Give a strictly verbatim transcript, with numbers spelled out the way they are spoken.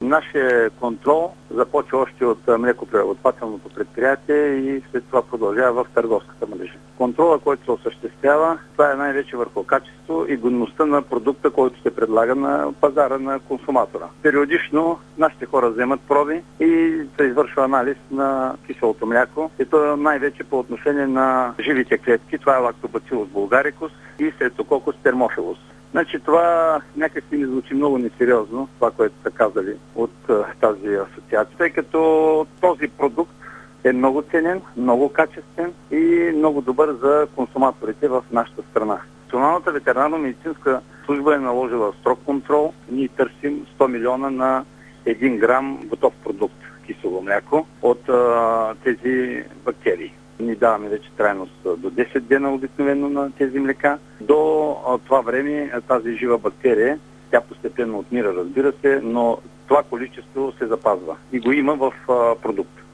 Нашия контрол започва още от млекопреработвателното предприятие и след това продължава в търговската мрежа. Контрола, който се осъществява, това е най-вече върху качество и годността на продукта, който се предлага на пазара на консуматора. Периодично нашите хора вземат проби и се извършва анализ на киселото мляко. И то най-вече по отношение на живите клетки. Това е Lactobacillus bulgaricus и Streptococcus thermophilus. Значи това някак си ми звучи много несериозно, това, което са казали от тази асоциация, тъй като този продукт е много ценен, много качествен и много добър за консуматорите в нашата страна. Националната ветеринарно-медицинска служба е наложила строг контрол. Ние търсим сто милиона на един грам готов продукт кисело мляко от а, тези бактерии. Ние даваме вече трайност до десет дена обикновено на тези млека. До а, това време тази жива бактерия, тя постепенно отмира, разбира се, но това количество се запазва и го има в а, продукта.